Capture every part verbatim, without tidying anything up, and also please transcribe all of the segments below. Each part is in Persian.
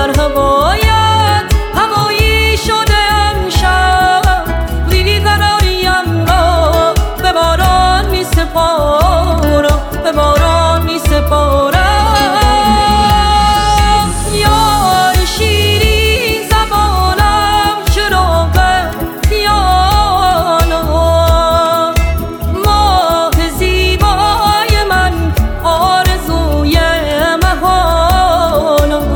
در هوایت هوایی شده امشب، بیقراریم را به باران می سپارم، به باران می سپارم. یا شیرین زبانم چراغ خیالم، ماه زیبای من آرزوی محالم،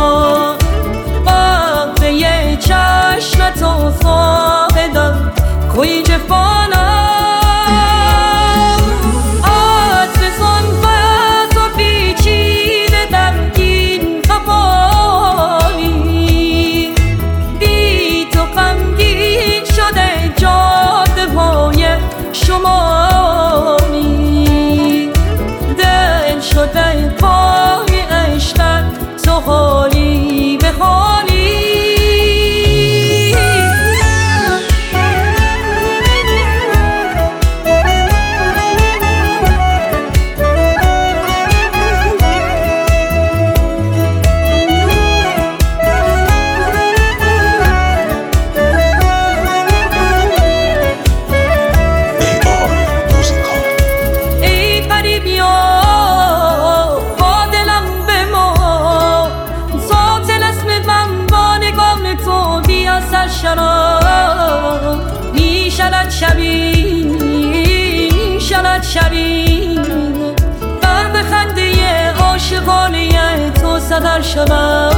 وقفه چشم تو فاقدم کوی جفانم. شمامی دل شده پای عشقت، تو حالی به حالی. میشود شبی میشود شبی من به خنده عاشقانه تو صدر شود.